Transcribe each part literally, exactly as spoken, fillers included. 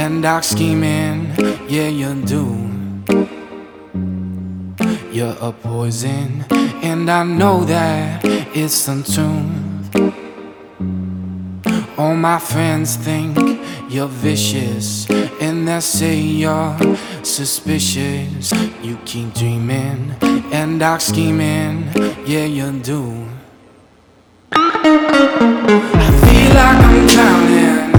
and dark scheming, yeah you do. You're a poison, and I know that it's untuned. All my friends think you're vicious, and they say you're suspicious. You keep dreaming and dark scheming, yeah you do. I feel like I'm drowning.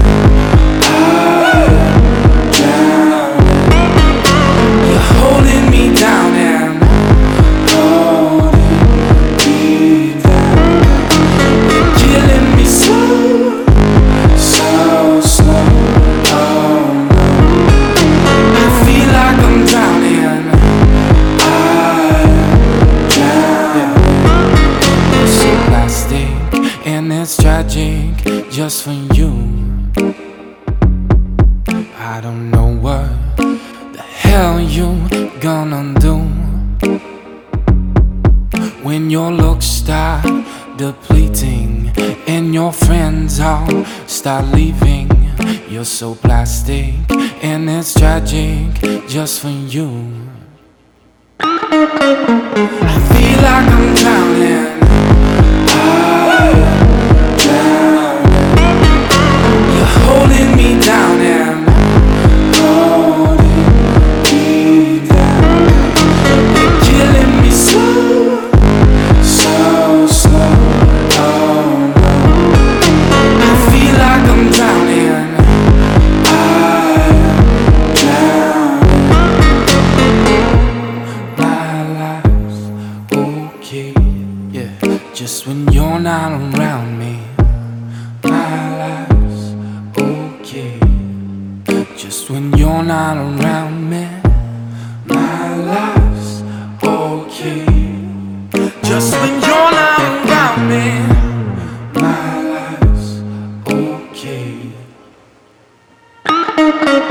I'm drowning. You're holding me down and holding me down. You're killing me slow, so slow. Oh no. I feel like I'm drowning. I'm drowning. You're so plastic, and it's tragic just for you. I don't know what the hell you gonna do when your looks start depleting and your friends all start leaving. You're so plastic, and it's tragic just for you. I feel like I'm drowning. I'm drowning. You're holding me down and holding me down. You're killing me slow, so slow. Oh no. I feel like I'm drowning. I'm drowning. My life's okay, yeah, just when you're not around me. My life's okay, just when you're not around me. My life's okay, just when you're not around me. My life's okay.